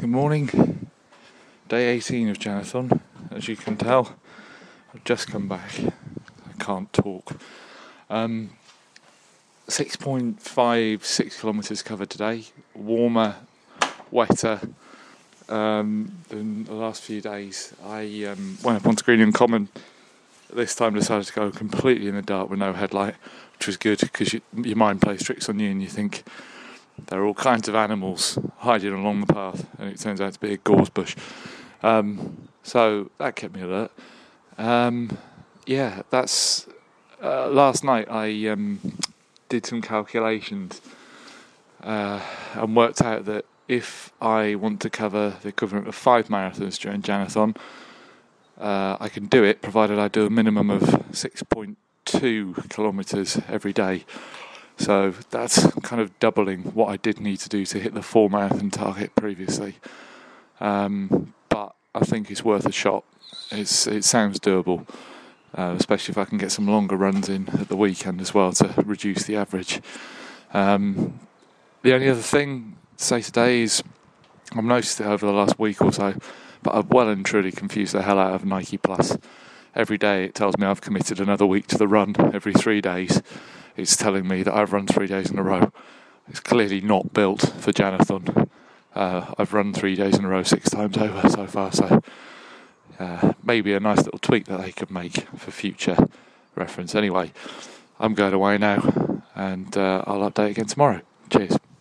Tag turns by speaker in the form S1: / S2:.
S1: Good morning. Day 18 of Janathon. As you can tell, I've just come back. I can't talk. 6.56 kilometres covered today. Warmer, wetter than the last few days. I went up onto Greenham Common. This time decided to go completely in the dark with no headlight, which was good because your mind plays tricks on you and you think there are all kinds of animals hiding along the path, and it turns out to be a gorse bush. So that kept me alert. That's last night I did some calculations and worked out that if I want to cover the equivalent of 5 marathons during Janathon, I can do it provided I do a minimum of 6.2 kilometres every day. So that's kind of doubling what I did need to do to hit the 4 marathon target previously. But I think it's worth a shot. It sounds doable, especially if I can get some longer runs in at the weekend as well to reduce the average. The only other thing to say today is I've noticed it over the last week or so, but I've well and truly confused the hell out of Nike Plus. Every day it tells me I've committed another week to the run. Every 3 days it's telling me that I've run 3 days in a row. It's clearly not built for Janathon. I've run 3 days in a row 6 times over so far, so maybe a nice little tweak that they could make for future reference. Anyway, I'm going away now, and I'll update again tomorrow. Cheers.